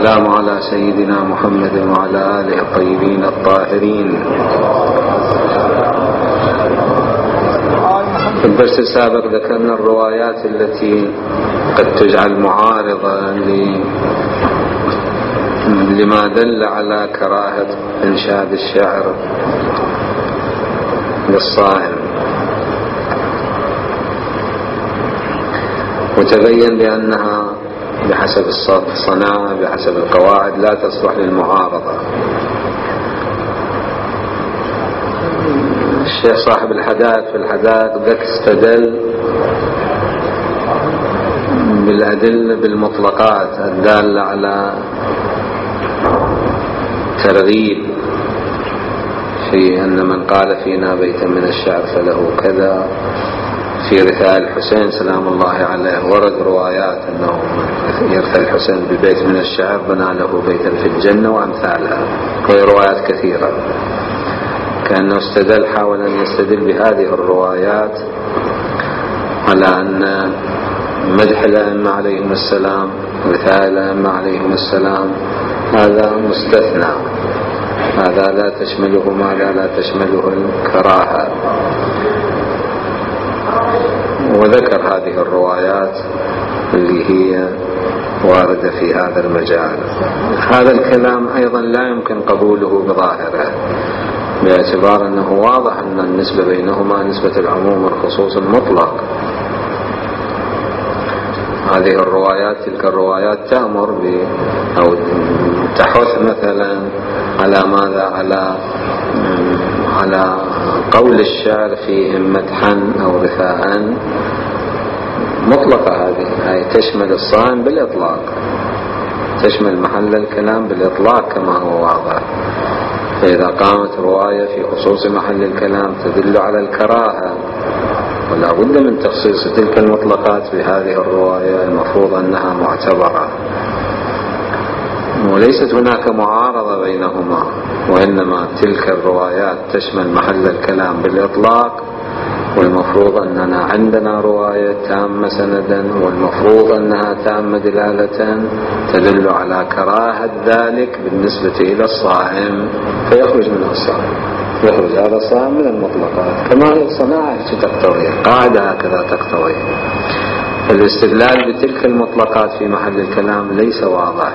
والسلام على سيدنا محمد وعلى آله الطيبين الطاهرين. في الدرس السابق ذكرنا الروايات التي قد تجعل معارضة لما دل على كراهة إنشاد الشعر للصائم، وتبين بأنها بحسب الصناعة بحسب القواعد لا تصلح للمعارضة. الشيخ صاحب الحدائق في الحدائق استدل بالأدلة بالمطلقات الدالة على ترغيب في أن من قال فينا بيتا من الشعر فله كذا. في رثاء الحسين سلام الله عليه ورد روايات أنه يرثى الحسين ببيت من الشعر بنى له بيتا في الجنة وأمثالها، وهي روايات كثيرة. كأنه حاول أن يستدل بهذه الروايات على أن مدح الأئمة عليهم السلام رثاء الأئمة عليهم السلام هذا مستثنى، هذا لا تشمله لا تشمله الكراهة، وذكر هذه الروايات اللي هي واردة في هذا المجال. هذا الكلام أيضا لا يمكن قبوله بظاهره، باعتبار أنه واضح أن النسبة بينهما نسبة العموم والخصوص المطلق. هذه الروايات تلك الروايات تأمر أو تحث مثلا على ماذا؟ على قول الشعر فيهم مدحا أو رثاء مطلقة. هذه تشمل الصائم بالإطلاق، تشمل محل الكلام بالإطلاق كما هو واضح. فإذا قامت رواية في خصوص محل الكلام تدل على الكراهة، ولا بد من تخصيص تلك المطلقات بهذه الرواية، المفروض أنها معتبرة، وليست هناك معارضة بينهما، وإنما تلك الروايات تشمل محل الكلام بالإطلاق، والمفروض أننا عندنا رواية تامة سندا، والمفروض أنها تامة دلالة تدل على كراهة ذلك بالنسبة إلى الصائم، فيخرج من الصائم، يخرج هذا الصائم من المطلقات كما هي الصناعة تقتضي، قاعدة هكذا تقتضي. الاستدلال بتلك المطلقات في محل الكلام ليس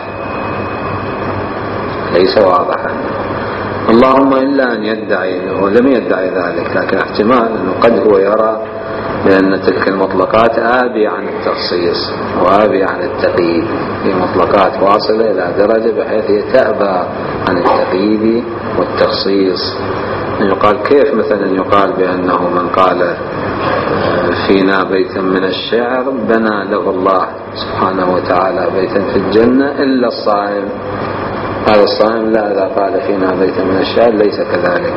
واضحا، اللهم إلا أن يدعي، ولم يدعي ذلك، لكن احتمال أنه قد هو يرى بأن تلك المطلقات آبية عن التخصيص وآبية عن التقييد، هي مطلقات واصلة إلى درجة بحيث هي تأبى عن التقييد والتخصيص. يقال كيف مثلا يقال بأنه من قال فينا بيتا من الشعر بنى له الله سبحانه وتعالى بيتا في الجنة إلا الصائم. هذا الصائم لا، إذا قال فينا بيتا من الشعر ليس كذلك.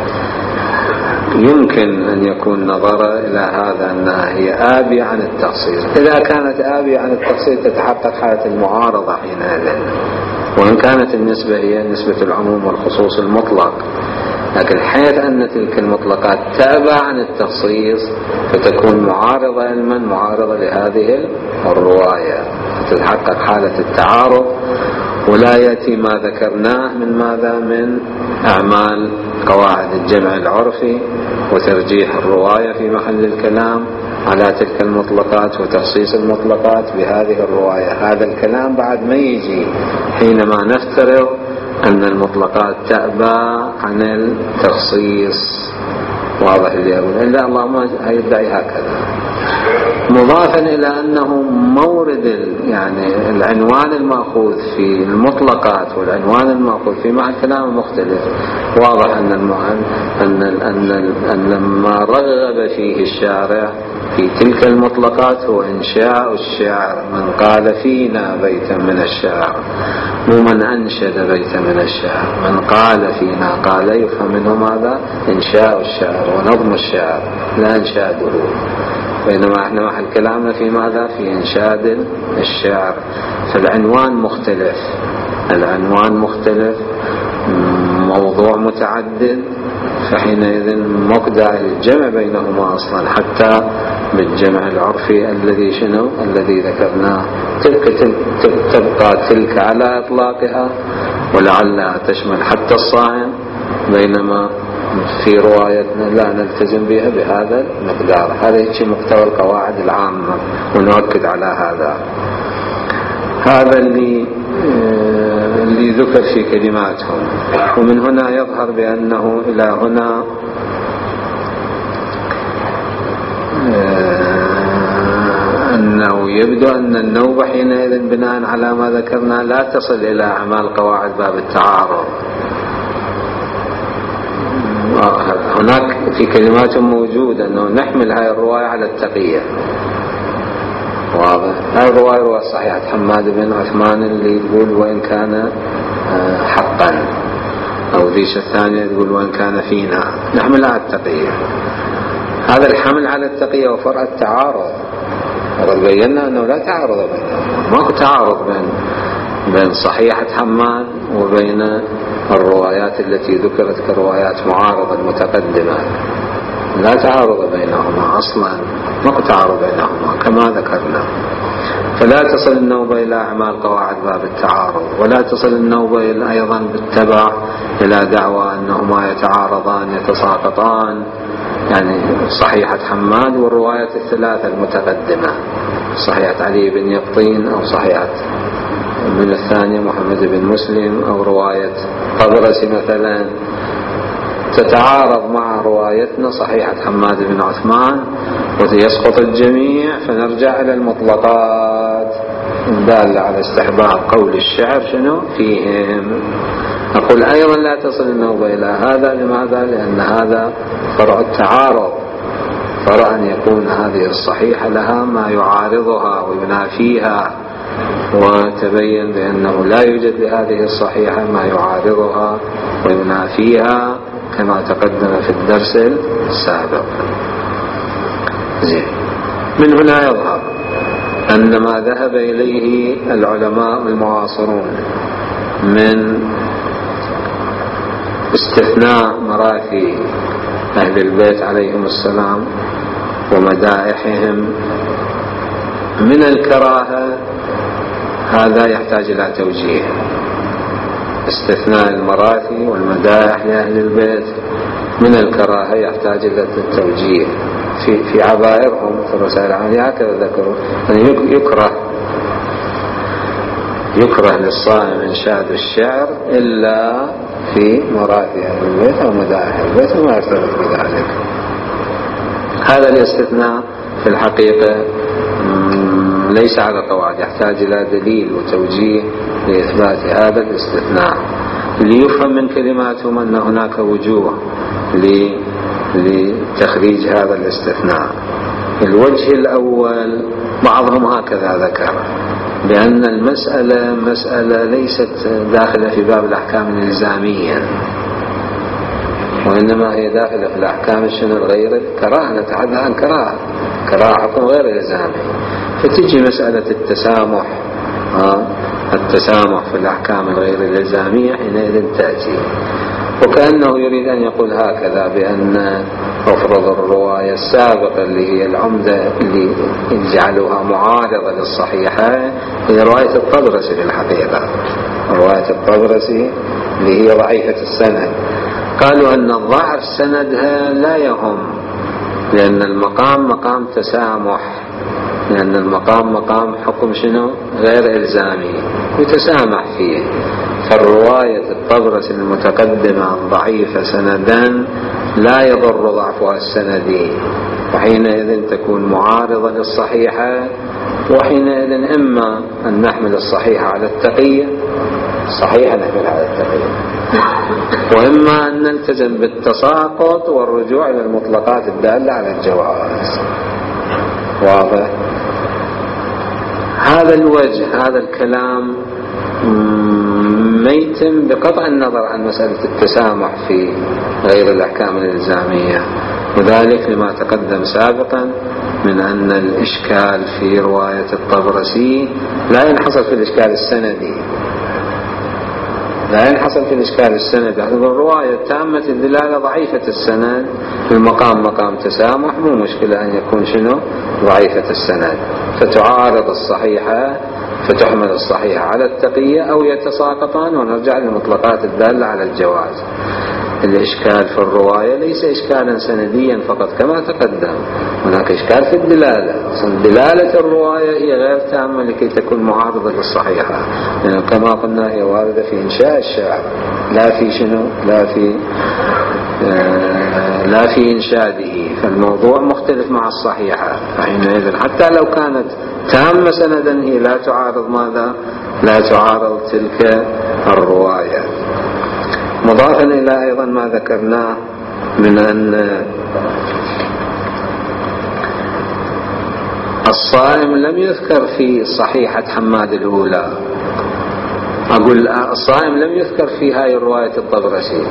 يمكن أن يكون نظر إلى هذا أنها هي آبية عن التخصيص. إذا كانت آبية عن التخصيص تتحقق حالة المعارضة حينئذ، وإن كانت النسبة هي نسبة العموم والخصوص المطلق، لكن حيث أن تلك المطلقات تأبى عن التخصيص فتكون معارضة علما معارضة لهذه الرواية، فتتحقق حالة التعارض، ولا يأتي ما ذكرناه من ماذا؟ من أعمال قواعد الجمع العرفي وترجيح الرواية في محل الكلام على تلك المطلقات وتخصيص المطلقات بهذه الرواية. هذا الكلام بعد ما يجي حينما نفترض أن المطلقات تأبى عن التخصيص. واضح اللي يقول إلا الله ما يدعي هكذا، مضافا إلى أنه مورد يعني العنوان المأخوذ في المطلقات والعنوان المأخوذ في معنى كلام مختلف. واضح أن لما رغب فيه الشارع في تلك المطلقات هو إنشاء الشعر، من قال فينا بيتا من الشعر، مو من أنشد بيتا من الشعر. من قال فينا قال يفهم منه ماذا؟ إنشاء الشعر ونظم الشعر لا إنشاده، بينما احنا محل كلامنا في ماذا؟ في إنشاد الشعر. فالعنوان مختلف، العنوان مختلف، موضوع متعدد، فحينئذ مقدع الجمع بينهما أصلا حتى بالجمع العرفي الذي ذكرناه تبقى تلك على إطلاقها ولعلها تشمل حتى الصائم، بينما في روايتنا لا نلتزم بها بهذا المقدار. هذا شيء مقتضى القواعد العامة، ونؤكد على هذا اللي ذكر في كلماتهم. ومن هنا يظهر بأنه إلى هنا أنه يبدو أن النوبة حينئذ بناء على ما ذكرنا لا تصل إلى أعمال قواعد باب التعارض. هناك في كلماتهم موجود أنه نحمل هذه الرواية على التقية، واضح. هذه الرواية رواية صحيحة حماد بن عثمان اللي يقول وإن كان حقا، أو ذيش الثانية يقول وإن كان فينا، نحملها على التقية. هذا الحمل على التقية وفرع التعارض، وقد بينا أنه لا تعارض بينهم، ماكو تعارض بين صحيحة حماد وبين الروايات التي ذكرت كروايات معارضة المتقدمة، لا تعارض بينهما أصلا، ماكو تعارض بينهما كما ذكرنا. فلا تصل النوبة إلى أعمال قواعد باب التعارض، ولا تصل النوبة أيضا بالتبع إلى دعوى أنهما يتعارضان يتساقطان، يعني صحيحة حماد والرواية الثلاثة المتقدمة، صحيحة علي بن يقطين أو صحيحة من الثانية محمد بن مسلم أو رواية طبرسي مثلا، تتعارض مع روايتنا صحيحة حماد بن عثمان ويسقط الجميع، فنرجع إلى المطلقات الدالة على استحباب قول الشعر شنو فيهم. نقول أيضا لا تصل النوبة إلى هذا. لماذا؟ لأن هذا فرع التعارض، فرع أن يكون هذه الصحيحة لها ما يعارضها وينافيها، وتبين بأنه لا يوجد لهذه الصحيحة ما يعارضها وينافيها كما تقدم في الدرس السابق. من هنا يظهر أن ما ذهب إليه العلماء المعاصرون من استثناء مراثي أهل البيت عليهم السلام ومدائحهم من الكراهة، هذا يحتاج إلى توجيه. استثناء المراثي والمدائح لأهل البيت من الكراهة يحتاج إلى التوجيه. في عبائرهم في الرسائل العامية هكذا ذكروا يعني يكره للصائم إنشاد الشعر إلا في مراثي أهل البيت أو مدائح البيت، وما يرتبط بذلك. هذا الاستثناء في الحقيقة ليس على قواعد، يحتاج إلى دليل وتوجيه لإثبات هذا الاستثناء. ليفهم من كلماتهم أن هناك وجوه لتخريج هذا الاستثناء. الوجه الأول بعضهم هكذا ذكر بأن المسألة مسألة ليست داخلة في باب الأحكام الإلزامية، وإنما هي داخلة في الأحكام الغير الكراهة. نتحدث عن كراهة حكم غير إلزامي، فتجي مسألة التسامح في الأحكام الغير الإلزامية حينئذ تأتي. وكأنه يريد أن يقول هكذا بأن أفرض الرواية السابقة اللي هي العمدة اللي جعلوها معارضة للصحيحة هي رواية الطبرسي في الحقيقة، رواية الطبرسي اللي هي ضعيفة السند. قالوا أن الضعف سندها لا يهم، لأن المقام مقام تسامح، لأن المقام مقام حكم غير إلزامي يتسامح فيه. فالرواية الطبرسي المتقدمة الضعيفة سندا لا يضر ضعفها السندي، وحينئذ تكون معارضة للصحيحة. وحينئذ إما أن نحمل الصحيحة على التقية، صحيحة نحمل على التقية، وإما أن نلتزم بالتساقط والرجوع إلى المطلقات الدالة على الجواز. واضح؟ هذا الوجه، هذا الكلام ما يتم بقطع النظر عن مسألة التسامح في غير الأحكام الإلزامية، وذلك لما تقدم سابقا من أن الإشكال في رواية الطبرسي لا ينحصر في الإشكال السندي، لا ينحصر في الإشكال السندي. الرواية تامة الدلالة ضعيفة السند، المقام مقام تسامح، مو مشكلة أن يكون ضعيفة السند، فتعارض الصحيحة فتحمل الصحيحة على التقية أو يتساقطان ونرجع للمطلقات الدالة على الجواز. الإشكال في الرواية ليس إشكالا سنديا فقط كما تقدم، هناك إشكال في الدلالة. دلالة الرواية هي غير تامة لكي تكون معارضة للصحيحة، يعني كما قلنا هي واردة في إنشاء الشعر لا في شنو لا في إنشاده، فالموضوع مختلف مع الصحيحة. فحينئذ حتى لو كانت تامة سندا هي لا تعارض ماذا؟ لا تعارض تلك الرواية. مضافا إلى أيضا ما ذكرناه من أن الصائم لم يذكر في صحيحة حماد الأولى، أقول الصائم لم يذكر في هاي الرواية الطبرسي،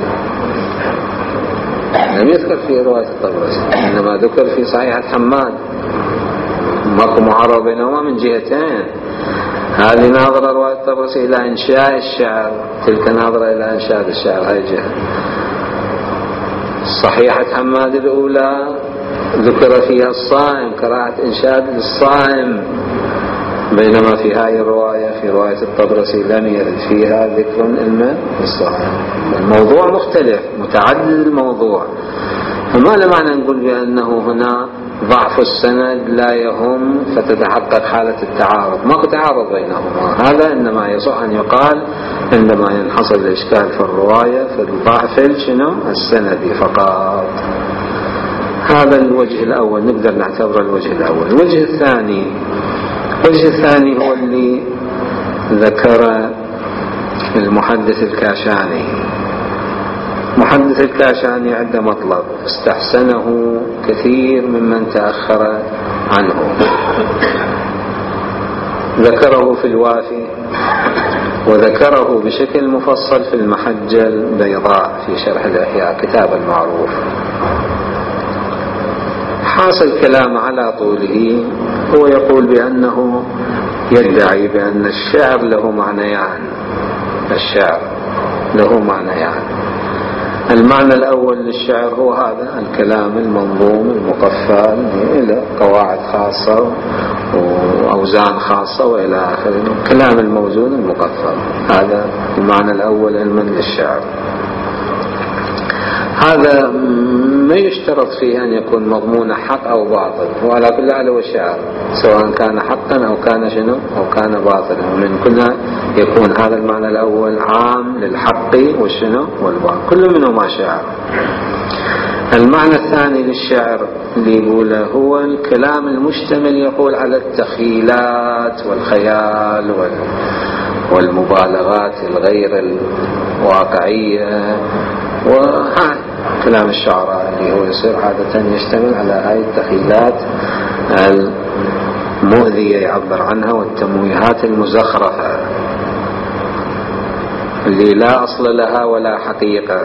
لم يذكر في رواية الطبرسي، إنما ذكر في صحيحة حماد. ماكو معارضة بينهما من جهتين، هذه ناظرة رواية الطبرسي إلى إنشاء الشعر، تلك ناظرة إلى إنشاء الشعر، هاي جهة. صحيحة حماد الأولى ذكر فيها الصائم، كراهة إنشاد للصائم، بينما في هاي الرواية في رواية الطبرسي لم يرد فيها ذكر إلا للصائم. الموضوع مختلف متعدد الموضوع، فما لمعنى نقول بأنه هنا ضعف السند لا يهم فتتحقق حالة التعارض، ما تعارض بينهما. هذا إنما يصح أن يقال عندما ينحصل الإشكال في الرواية في الضعف السندي فقط. هذا الوجه الأول نقدر نعتبر الوجه الأول. الوجه الثاني هو اللي ذكر المحدث الكاشاني. محدث الكاشاني عنده مطلب استحسنه كثير ممن تأخر عنه، ذكره في الوافي وذكره بشكل مفصل في المحجة البيضاء في شرح الإحياء، كتاب المعروف. حاصل كلام على طوله، هو يقول بأنه يدعي بأن الشعر له معنيان. الشعر له معنيان، المعنى الأول للشعر هو هذا الكلام المنظوم المقفى إلى قواعد خاصة وأوزان خاصة وإلى آخره، الكلام الموزون المقفى، هذا المعنى الأول علما للشعر. هذا ما يشترط فيه أن يكون مضمون حق أو باطل، وعلى كل حال هو شعر، سواء كان حقا أو كان شنو أو كان باطلا، ومن كلها يكون هذا المعنى الأول عام للحق والشنو والباطل، كل منهما شعر. المعنى الثاني للشعر اللي يقوله هو الكلام المشتمل يقول على التخيلات والخيال والمبالغات الغير الواقعية، وكلام الشعراء اللي هو يصير عادة يشتمل على هاي التخيلات المؤذية يعبر عنها، والتمويهات المزخرفة اللي لا أصل لها ولا حقيقة.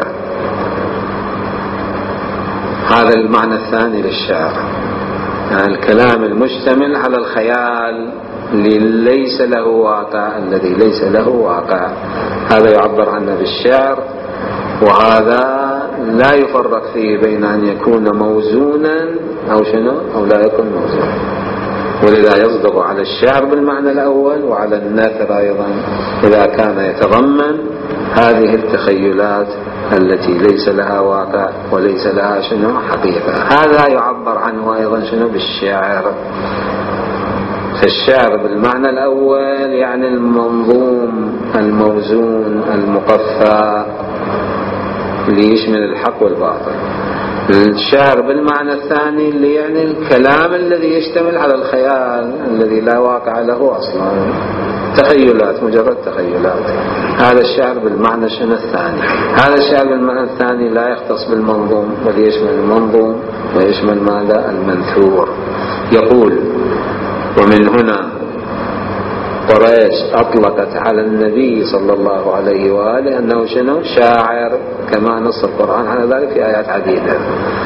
هذا المعنى الثاني للشعر، الكلام المشتمل على الخيال اللي ليس له واقع، الذي ليس له واقع، هذا يعبر عنه بالشعر. وهذا لا يفرق فيه بين أن يكون موزونا أو شنو أو لا يكون موزونا، ولذا يصدق على الشعر بالمعنى الأول وعلى النثر أيضا إذا كان يتضمن هذه التخيلات التي ليس لها واقع وليس لها شنو حقيقة. هذا يعبر عنه أيضا شنو بالشعر. فالشعر بالمعنى الأول يعني المنظوم الموزون المقفى اللي يشمل الحق والباطل. الشعر بالمعنى الثاني اللي يعني الكلام الذي يشتمل على الخيال الذي لا واقع له أصلا، تخيلات، مجرد تخيلات. هذا الشعر بالمعنى شنو الثاني. هذا الشعر بالمعنى الثاني لا يختص بالمنظوم، بل يشمل المنظوم ويشمل ماذا؟ المنثور. يقول: ومن هنا قريش أطلقت على النبي صلى الله عليه وآله أنه شنو؟ شاعر، كما نص القرآن على ذلك في آيات عديدة.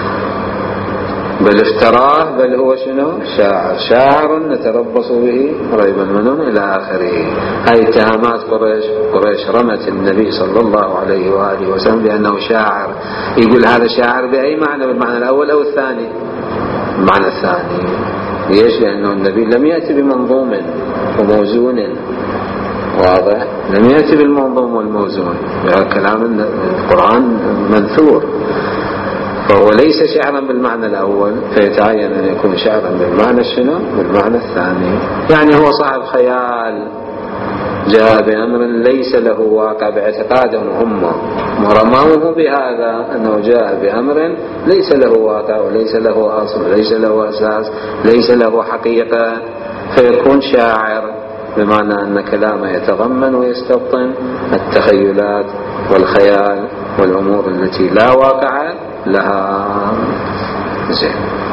بل افتراه، بل هو شنو؟ شاعر، شاعر نتربص به ريب المنون إلى آخره. هذه اتهامات قريش رمت النبي صلى الله عليه وآله وسلم بأنه شاعر. يقول هذا شاعر بأي معنى؟ بالمعنى الأول أو الثاني؟ المعنى الثاني. ليش؟ لأنه النبي لم يأتي بمنظوم، وموزون، واضح؟ لم يأتي بالمنظوم والموزون، كلام القرآن منثور، فهو ليس شعرا بالمعنى الأول، فيتعين أن يكون شعرا بالمعنى شنو؟ بالمعنى الثاني. يعني هو صاحب خيال جاء بأمر ليس له واقع باعتقادهم هم، ورموه بهذا أنه جاء بأمر ليس له واقع وليس له أصل، ليس له أساس، ليس له حقيقة، فيكون شاعر، بمعنى أن كلامه يتضمن ويستبطن التخيلات والخيال والأمور التي لا واقع لها. زين.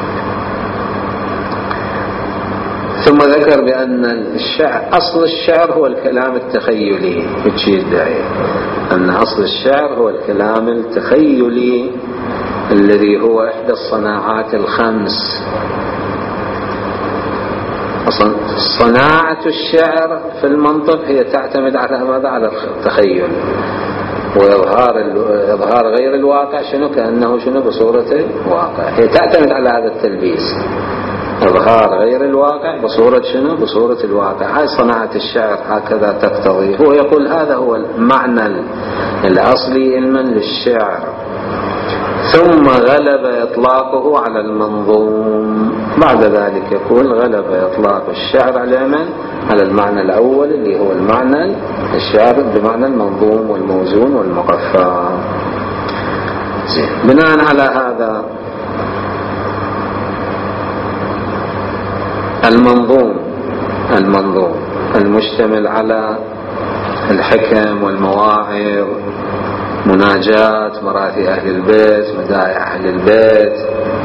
ثم ذكر بأن الشعر أصل الشعر هو الكلام التخيلي، يدعي أن أصل الشعر هو الكلام التخيلي الذي هو إحدى الصناعات الخمس. صناعة الشعر في المنطق هي تعتمد على ماذا؟ على التخيل وإظهار غير الواقع شنو؟ كأنه شنو؟ بصورة الواقع. هي تعتمد على هذا التلبيس، إظهار غير الواقع بصورة شنو؟ بصورة الواقع. هاي صناعة الشعر هكذا تقتضي. هو يقول هذا هو المعنى الأصلي علما للشعر، ثم غلب إطلاقه على المنظوم. بعد ذلك يقول غلب إطلاق الشعر على المعنى الأول اللي هو المعنى الشعر بمعنى المنظوم والموزون والمقفى. بناء على هذا المنظوم المشتمل على الحكم والمواعظ، مناجاة مراثي أهل البيت، مدائح أهل البيت،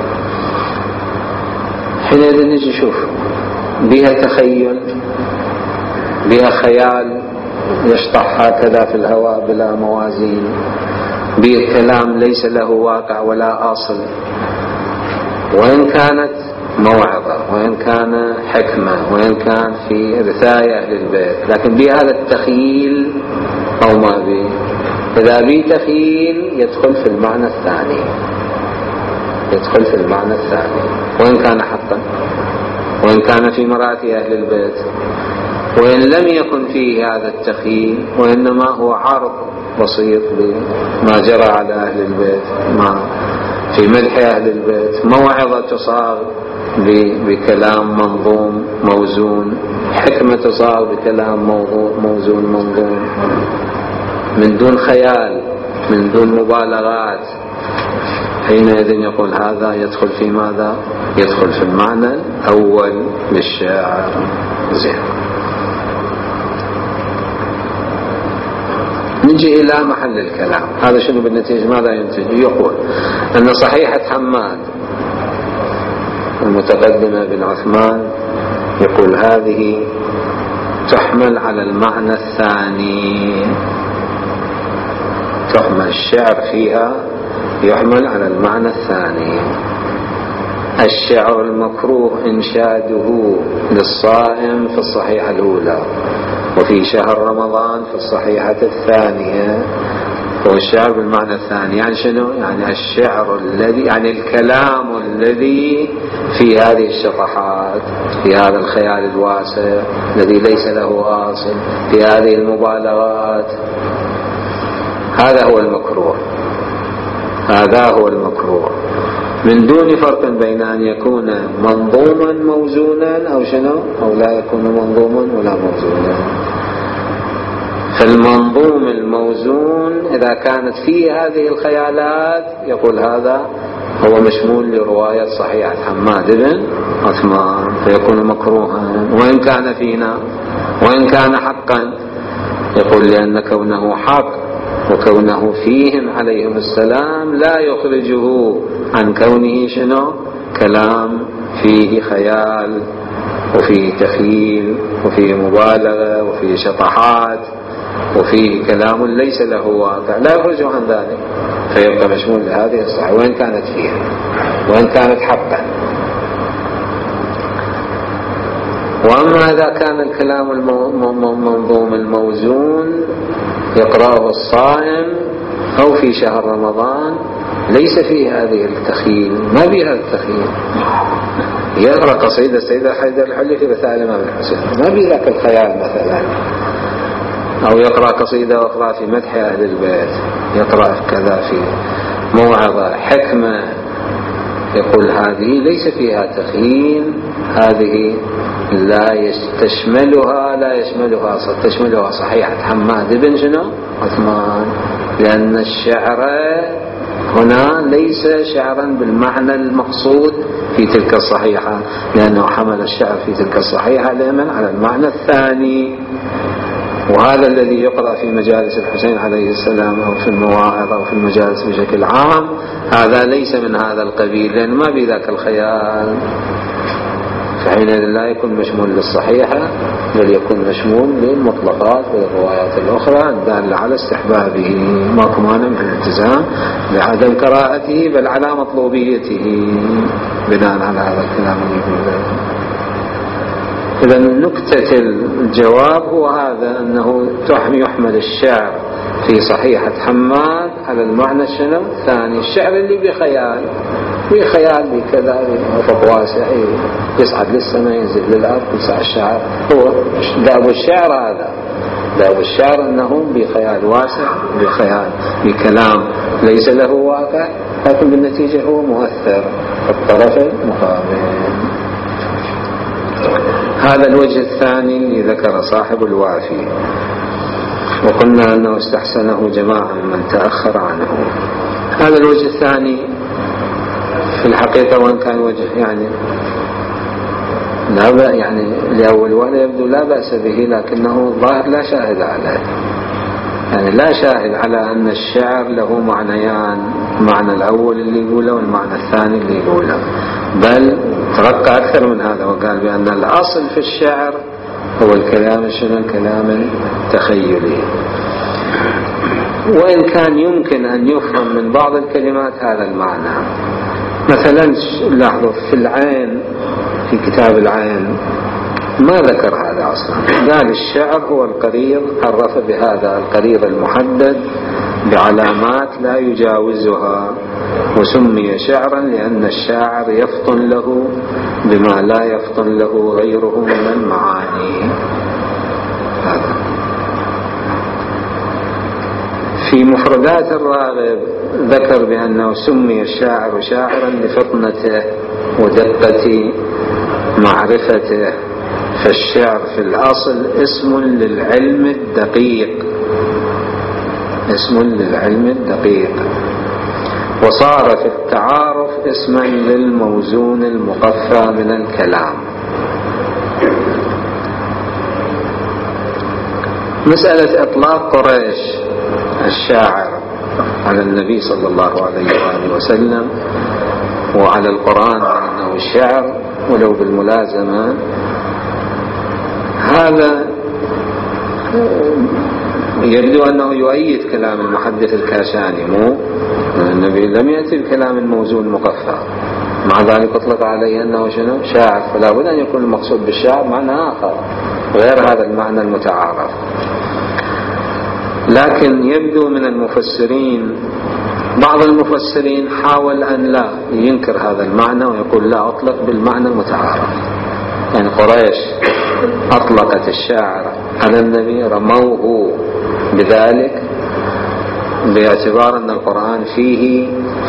حينئذ نجي نشوف بها تخيل، بها خيال يشطح هكذا في الهواء بلا موازين، بها كلام ليس له واقع ولا أصل، وإن كانت موعظة وإن كان حكمة وإن كان في رثاية أهل البيت، لكن بهذا التخيل أو ما به. إذا به تخيل يدخل في المعنى الثاني، وإن كان حقا، وإن كان في مراتي أهل البيت، وإن لم يكن فيه هذا التخيل وإنما هو عرض بسيط بما جرى على أهل البيت، في مدح أهل البيت، موعظة تصاغ بكلام منظوم موزون، حكمة تصاغ بكلام موزون منظوم، من دون خيال، من دون مبالغات. حينئذ يقول هذا يدخل في ماذا؟ يدخل في المعنى الأول للشاعر. زين. نجي إلى محل الكلام. هذا شنو بالنتيجة؟ ماذا ينتج؟ يقول أن صحيحة حماد المتقدمة بن عثمان يقول هذه تحمل على المعنى الثاني، تحمل الشعر فيها يحمل على المعنى الثاني. الشعر المكروه إنشاده للصائم في الصحيحة الأولى، وفي شهر رمضان في الصحيحة الثانية. والشعر بالمعنى الثاني يعني شنو؟ يعني الشعر الذي، يعني الكلام الذي في هذه الشطحات، في هذا الخيال الواسع الذي ليس له أصل، في هذه المبالغات، هذا هو المكروه. هذا هو المكروه، من دون فرق بين أن يكون منظوما موزونا أو شنو، أو لا يكون منظوما ولا موزونا. فالمنظوم الموزون إذا كانت فيه هذه الخيالات يقول هذا هو مشمول لرواية صحيحة حماد بن عثمان، فيكون مكروها وإن كان فينا، وإن كان حقا. يقول لأن كونه حق وكونه فيهم عليهم السلام لا يخرجه عن كونه شنو؟ كلام فيه خيال وفيه تخيل وفيه مبالغة وفيه شطحات وفيه كلام ليس له واقع، لا يخرجه عن ذلك، فيبقى مشمول لهذه الصحة وإن كانت فيها وإن كانت حقا. وأما إذا كان الكلام المنظوم الموزون يقرأه الصائم أو في شهر رمضان ليس فيه هذه التخيل، ما فيها التخيل، يقرأ قصيدة السيدة حيدر الحلي في رثاء الإمام الحسين، ما بي ذاك الخيال مثلا، أو يقرأ قصيدة أخرى في مدح أهل البيت، يقرأ كذا في موعظة حكمة، يقول هذه ليس فيها تخييم، هذه لا تشملها صحيحة حماد بن شنو عثمان، لأن الشعر هنا ليس شعرا بالمعنى المقصود في تلك الصحيحة، لأنه حمل الشعر في تلك الصحيحة لمن على المعنى الثاني، وهذا الذي يقرأ في مجالس الحسين عليه السلام أو في المواعظ أو في المجالس بشكل عام، هذا ليس من هذا القبيل، لأن ما بذاك الخيال، فحينئذ لا يكون مشمول للصحيحة، بل يكون مشمول للمطلقات والروايات الأخرى الدالة على استحبابه، ماكو مانع من الالتزام بعدم قراءته، بل على مطلوبيته بناء على هذا الكلام اللي يقوله. إذا نكتة الجواب هو هذا، أنه يحمل الشعر في صحيحة حماد على المعنى الشنو الثاني، الشعر اللي بخيال بكذا بأفق واسع، يصعد للسماء ينزل للأرض يسع الشعر، هو داب الشعر، هذا داب الشعر أنه بخيال واسع، بكلام ليس له واقع، لكن بالنتيجة هو مؤثر في الطرف المقابل. هذا الوجه الثاني اللي ذكر صاحب الوافي، وقلنا أنه استحسنه جماعة من تأخر عنه. هذا الوجه الثاني في الحقيقة وإن كان وجه يعني لأول وهلة يبدو لا بأس به، لكنه ظاهر لا شاهد عليه، يعني لا شاهد على أن الشعر له معنيان، المعنى الأول اللي يقوله والمعنى الثاني اللي يقوله، بل ترقى أكثر من هذا وقال بأن الأصل في الشعر هو الكلام الكلام التخيلي، وإن كان يمكن أن يفهم من بعض الكلمات هذا المعنى. مثلا لاحظوا في العين، في كتاب العين ما ذكر هذا أصلا، قال الشعر هو القريض، عرف بهذا القريض المحدد بعلامات لا يجاوزها، وسمي شعرا لأن الشاعر يفطن له بما لا يفطن له غيره من المعاني. هذا في مفردات الراغب ذكر بأنه سمي الشاعر شاعرا لفطنته ودقة معرفته، فالشعر في الأصل اسم للعلم الدقيق، وصار في التعارف اسما للموزون المقفى من الكلام. مسألة إطلاق قريش الشاعر على النبي صلى الله عليه وآله وسلم وعلى القرآن أنه الشعر ولو بالملازمة، هذا يبدو أنه يؤيد كلام المحدث الكاشاني، مو النبي لم يأتي بكلام موزون مقفى، مع ذلك أطلق عليه أنه شنو شاعر، فلا بد أن يكون المقصود بالشعر معنى آخر غير هذا المعنى المتعارف. لكن يبدو من المفسرين، بعض المفسرين حاول أن لا ينكر هذا المعنى ويقول لا أطلق بالمعنى المتعارف، يعني قريش أطلقت الشاعر على النبي، رموه بذلك باعتبار أن القرآن فيه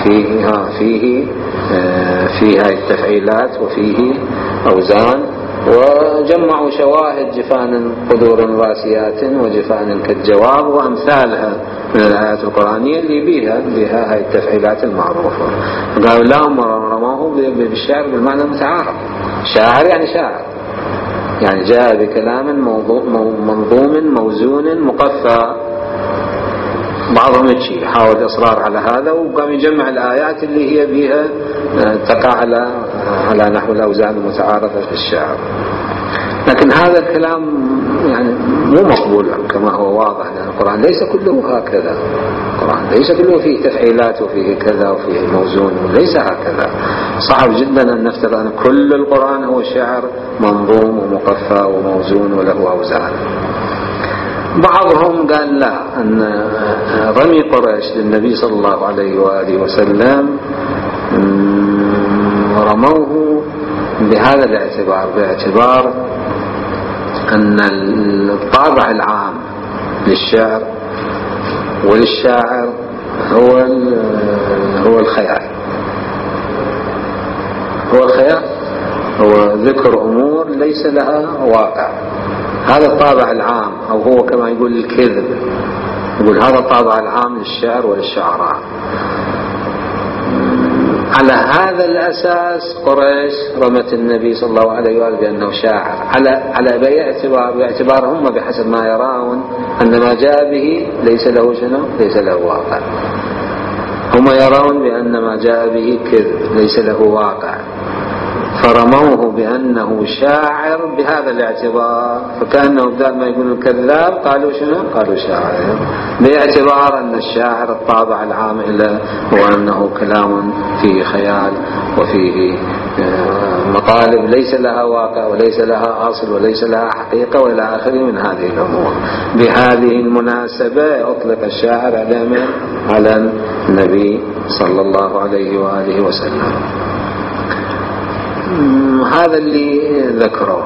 هاي التفعيلات وفيه أوزان، وجمعوا شواهد جفان قدور راسيات وجفان كالجواب وأمثالها من الآيات القرآنية اللي بها هاي التفعيلات المعروفة، قالوا لا رموه بالشعر بالمعنى المتعارف، شاعر يعني شاعر، يعني جاء بكلام منظوم موزون مقفى. بعضهم يحاول إصرار على هذا وقام يجمع الآيات اللي هي بها تقع على نحو الأوزان المتعارفة في الشعر، لكن هذا الكلام يعني مو مقبول كما هو واضح، لأن القرآن ليس كله هكذا، القرآن ليس كله فيه تفعيلات وفيه كذا وفيه موزون، ليس هكذا. صعب جدا أن نفترض أن كل القرآن هو شعر منظوم ومقفى وموزون وله أوزان. بعضهم قال لا، أن رمي قريش للنبي صلى الله عليه وآله وسلم رموه بهذا الاعتبار، باعتبار أن الطابع العام للشعر وللشاعر هو الخيال، هو ذكر أمور ليس لها واقع. هذا الطابع العام، أو هو كما يقول الكذب، يقول هذا الطابع العام للشعر وللشعراء. على هذا الأساس قريش رمت النبي صلى الله عليه وآله بأنه شاعر، على باعتبار هم بحسب ما يرون أن ما جاء به ليس له شنو؟ ليس له واقع. هم يرون بأن ما جاء به كذب ليس له واقع، فرموه بأنه شاعر بهذا الاعتبار، فكأنه بدل ما يقولوا كذاب قالوا شنو؟ قالوا شاعر، باعتبار أن الشاعر الطابع العام له هو أنه كلام فيه خيال وفيه مطالب ليس لها واقع وليس لها أصل وليس لها حقيقة وإلى آخره من هذه الأمور. بهذه المناسبة أطلق الشاعر على النبي صلى الله عليه وآله وسلم. هذا اللي ذكره،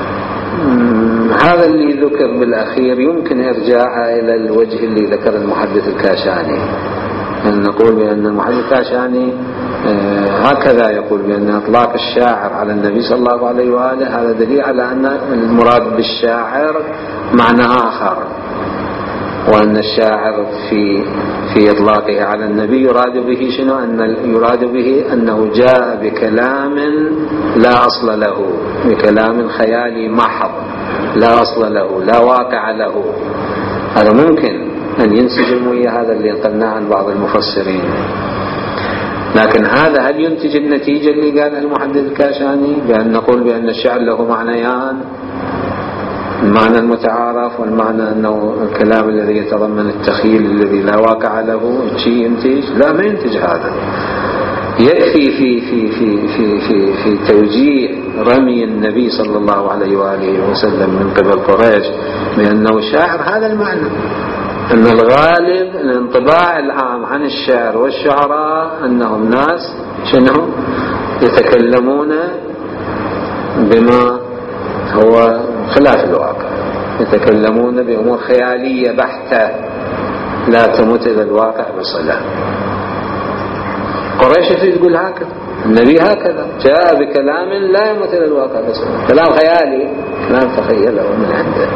هذا اللي ذكر بالأخير يمكن إرجاعه إلى الوجه اللي ذكر المحدث الكاشاني، أن نقول بأن المحدث الكاشاني هكذا يقول بأن إطلاق الشاعر على النبي صلى الله عليه وآله هذا دليل على أن المراد بالشاعر معنى آخر، وأن الشاعر في إطلاقه على النبي يراد به شنو؟ يراد به أنه جاء بكلام لا أصل له، بكلام خيالي محض لا أصل له لا واقع له. هذا ممكن أن ينسجم ويا هذا اللي قلناه عن بعض المفسرين، لكن هل ينتج النتيجة اللي قالها المحدث الكاشاني بأن نقول بأن الشعر له معنيان، المعنى المتعارف والمعنى أنه الكلام الذي يتضمن التخيل الذي لا واقع له شيء ينتج؟ لا، ما ينتج هذا. يكفي في توجيه رمي النبي صلى الله عليه وآله وسلم من قبل قريش بأنه شاعر هذا المعنى، أن الغالب الانطباع العام عن الشعر والشعراء أنهم ناس شنو؟ يتكلمون بما هو خلاف الواقع، يتكلمون بأمور خيالية بحتة لا تمت إلى الواقع بصلة. قريش تقول هكذا، النبي هكذا جاء بكلام لا يمت إلى الواقع بصلة، كلام خيالي، كلام تخيله من عنده،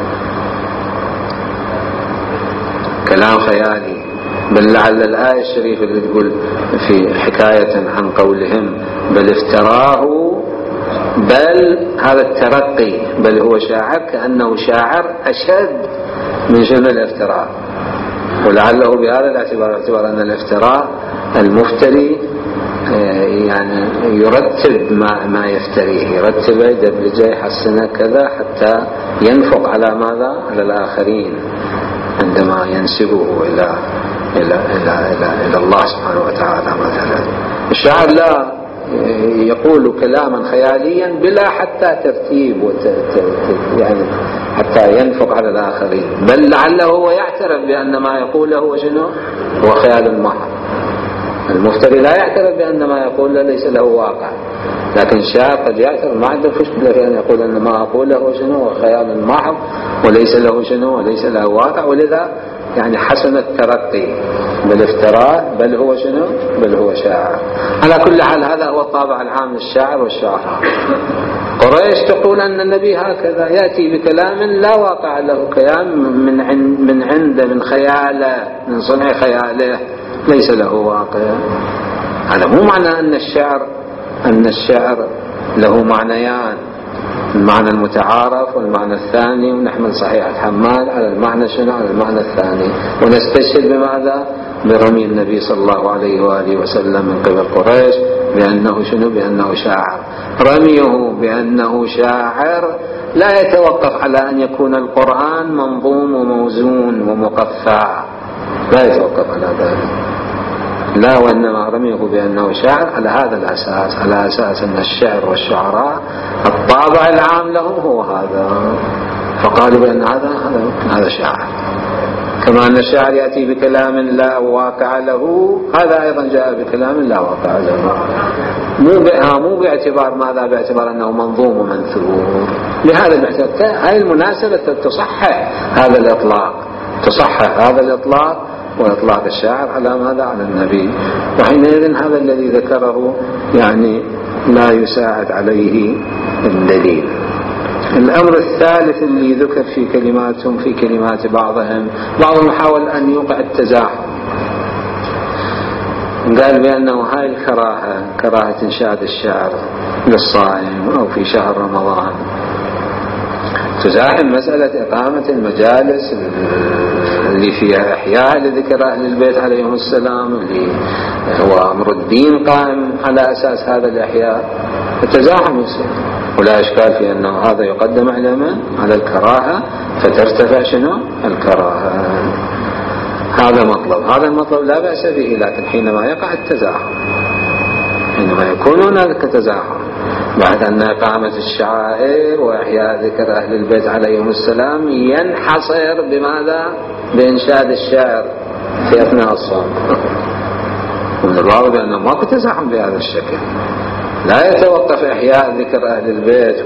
كلام خيالي. بل لعل الآية الشريفة اللي تقول في حكاية عن قولهم بل افتراه، بل هذا الترقي، بل هو شاعر، كأنه شاعر أشد من شنو الافتراء. ولعله بهذا الاعتبار، اعتبار أن الافتراء المفتري يعني يرتب ما يفتريه، يرتبه يدبلجه يحسنه كذا حتى ينفق على ماذا؟ على الآخرين عندما ينسبه إلى الله سبحانه وتعالى. مثلا الشاعر لا يقول كلاما خياليا بلا حتى ترتيب يعني حتى ينفق على الآخرين، بل لعله هو يعترف بأن ما يقوله هو شنو؟ هو خيال محض. المفتري لا يعترف بأن ما يقوله ليس له واقع، لكن الشاعر قد يعترف، ما عنده مشكلة في أن يقول أن ما أقوله هو شنو؟ هو خيال محض وليس له شنو؟ وليس له واقع. ولذا يعني حسن الترقي بالافتراء، بل هو شنو؟ بل هو شاعر. على كل حال هذا هو الطابع العام للشاعر والشعراء. قريش تقول أن النبي هكذا يأتي بكلام لا واقع له، كلام من عنده، من خياله، من صنع خياله، ليس له واقع. هذا مو معنى أن الشعر له معنيان، المعنى المتعارف والمعنى الثاني، ونحمل صحيح حماد على المعنى شنو؟ على المعنى الثاني، ونستشهد بماذا؟ برمي النبي صلى الله عليه وآله وسلم من قبل قريش بأنه شنو؟ بأنه شاعر. رميه بأنه شاعر لا يتوقف على أن يكون القرآن منظوم وموزون ومقفع، لا يتوقف على ذلك، لا، وإنما رميه بأنه شاعر على هذا الأساس، على أساس أن الشعر والشعراء الطابع العام له هو هذا، فقالوا بأن هذا شاعر. كما أن الشاعر يأتي بكلام لا واقع له، هذا أيضا جاء بكلام لا واقع له، مو باعتبار ماذا، باعتبار أنه منظوم ومنثور. لهذا باعتبار هذه المناسبة تصحح هذا الإطلاق، تصحح هذا الإطلاق وإطلاق الشاعر على ماذا، على النبي. وحينئذ هذا الذي ذكره يعني لا يساعد عليه الدليل. الأمر الثالث اللي ذكر في كلماتهم، في كلمات بعضهم حاول أن يوقع التزاحم، قال بأنه هاي الكراهة، كراهة إنشاد الشعر للصائم أو في شهر رمضان، تزاحم مسألة إقامة المجالس اللي فيها إحياء لذكر أهل البيت عليهم السلام، اللي هو أمر الدين قائم على أساس هذا الإحياء. التزاحم يصير، ولا إشكال في أنه هذا يقدم على من؟ على الكراهة، فترتفع شنو؟ الكراهة. هذا مطلب، هذا المطلب لا بأس به، لكن حينما يقع التزاحم، حينما يكون هناك تزاحم بعد أن إقامة الشعائر وإحياء ذكر أهل البيت عليهم السلام ينحصر بماذا؟ بإنشاد الشعر في أثناء الصوم. ومن الواضح أنه ماكو تزاحم بهذا الشكل، لا يتوقف إحياء ذكر أهل البيت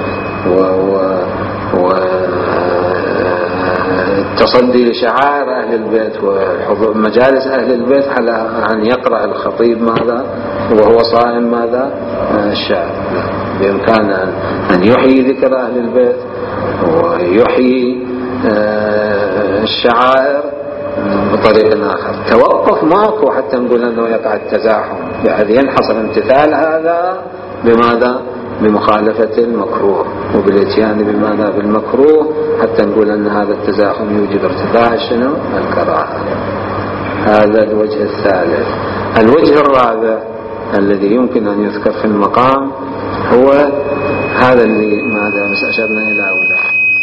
التصدي لشعائر أهل البيت وحضور مجالس أهل البيت على أن يقرأ الخطيب ماذا وهو صائم ماذا؟ الشعر. بإمكانه أن يحيي ذكر أهل البيت ويحيي الشعائر بطريق آخر. توقف ماكو حتى نقول أنه يقع التزاحم، بحيث ينحصر امتثال هذا بماذا؟ بمخالفة المكروه وبالاتيان بماذا؟ بالمكروه، حتى نقول أن هذا التزاحم يوجب ارتفاع شنو؟ الكراهة. هذا الوجه الثالث. الوجه الرابع الذي يمكن أن يذكر في المقام هو هذا اللي ماذا أشرنا إلى أولا،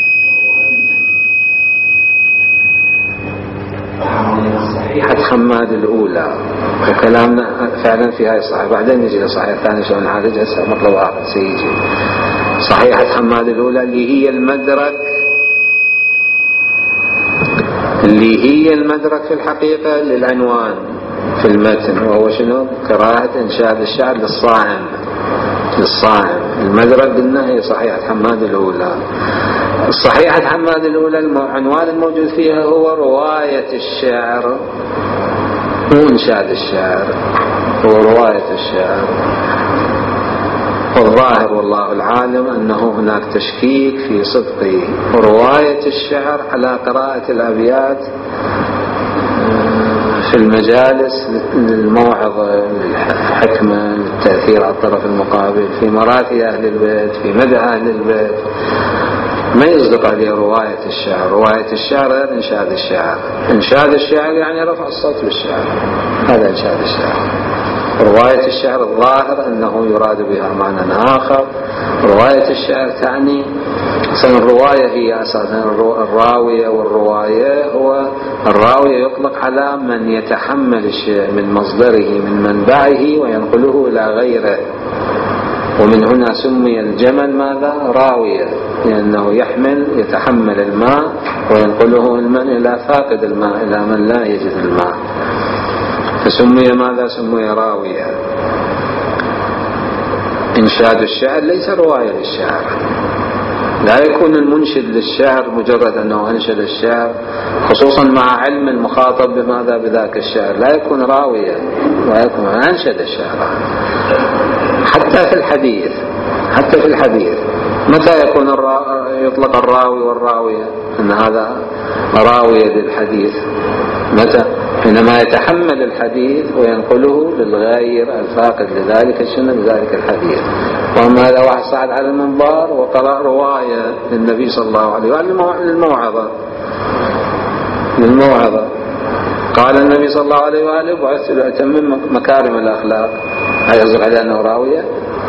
صحيحة حماد الأولى، وكلامنا فعلا في هاي الصحيحة، بعدين نجي للصحيحة الثانية شو نعالج. هسه مطلب آخر سيجي. صحيحة حماد الأولى اللي هي المدرك، اللي هي المدرك في الحقيقة للعنوان في المتن، وهو شنو؟ كراهة إنشاد الشعر للصائم. المدرك قلنا هي صحيحة حماد الأولى. الصحيحة حماد الأولى العنوان الموجود فيها هو رواية الشعر، مو إنشاد الشعر، هو رواية الشعر. والظاهر والله العالم أنه هناك تشكيك في صدق رواية الشعر على قراءة الأبيات في المجالس للموعظة، للحكمة، للتأثير على الطرف المقابل، في مراثي أهل البيت، في مدى أهل البيت. ما يصدق عليه رواية الشعر. رواية الشعر غير إنشاد الشعر. إنشاد الشعر يعني رفع الصوت بالشعر، هذا إنشاد الشعر. رواية الشعر الظاهر أنه يراد بها معنى آخر. رواية الشعر تعني أصلا الرواية هي أساسا الراوية، والرواية هو الراوية يطلق على من يتحمل الشيء من مصدره من منبعه وينقله إلى غيره. ومن هنا سمي الجمل ماذا؟ راوية، لأنه يتحمل الماء وينقله الماء إلى فاقد الماء، إلى من لا يجد الماء، فسمي ماذا؟ سمي راوية. إنشاد الشعر ليس رواية للشعر، لا يكون المنشد للشعر مجرد أنه أنشد الشعر، خصوصا مع علم المخاطب بماذا؟ بذاك الشعر، لا يكون راوية، لا يكون أنشد الشعر. حتى في الحديث متى يكون يطلق الراوي والراوية أن هذا راوية للحديث؟ متى؟ حينما يتحمل الحديث وينقله للغير الفاقد لذلك لذلك الحديث. وأما هذا واحد صعد على المنبر وقرأ رواية للنبي صلى الله عليه وسلم للموعظة، قال النبي صلى الله عليه وآله بعثت لأتمم مكارم الأخلاق، هل يصدق عليه أنه راوية؟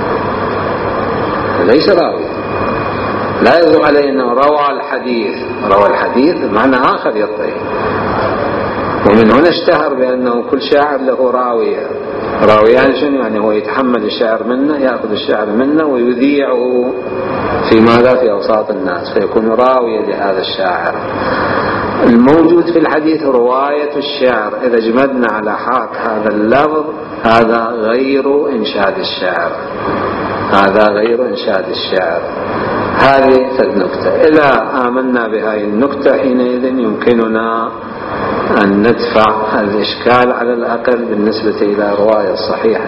ليس راوية. لا يصدق عليه أنه روى الحديث معنى آخر يطيب. ومن هنا اشتهر بأنه كل شاعر له راوية، راويان شنو يعني؟ هو يتحمل الشعر منه، يأخذ الشعر منه ويذيعه في ماذا؟ في أوساط الناس، فيكون راويا لهذا الشاعر. الموجود في الحديث رواية الشعر، إذا جمدنا على حاك هذا اللفظ هذا غير إنشاد الشعر، هذا غير إنشاد الشعر. هذه النكتة. إذا آمنا بهذه النكتة حينئذ يمكننا أن ندفع الإشكال على الأقل بالنسبة إلى رواية الصحيحة،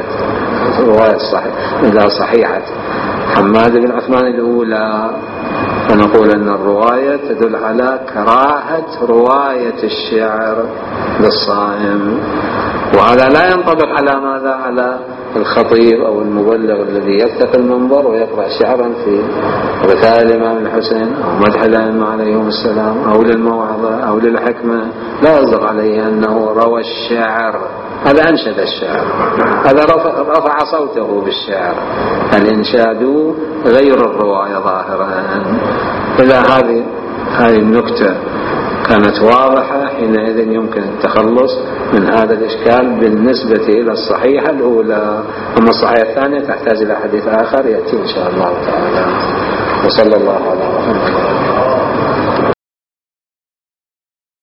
إلى صحيحة حماد بن عثمان الأولى، فنقول أن الرواية تدل على كراهة رواية الشعر للصائم، وهذا لا ينطبق على ماذا؟ على الخطيب أو المبلغ الذي يفتح المنبر ويقرأ شعرا في رسائل الإمام الحسين أو مدح الأئمة عليهم السلام أو للموعظة أو للحكمة، لا يصدق عليه أنه روى الشعر، هذا أنشد الشعر، هذا رفع صوته بالشعر. الإنشاد غير الرواية ظاهرا. إذا هذه النكتة كانت واضحة حينئذ يمكن التخلص من هذا الإشكال بالنسبة إلى الصحيحة الأولى. أما الصحيحة الثانية تحتاج إلى حديث آخر يأتي إن شاء الله تعالى. وصلى الله على محمد.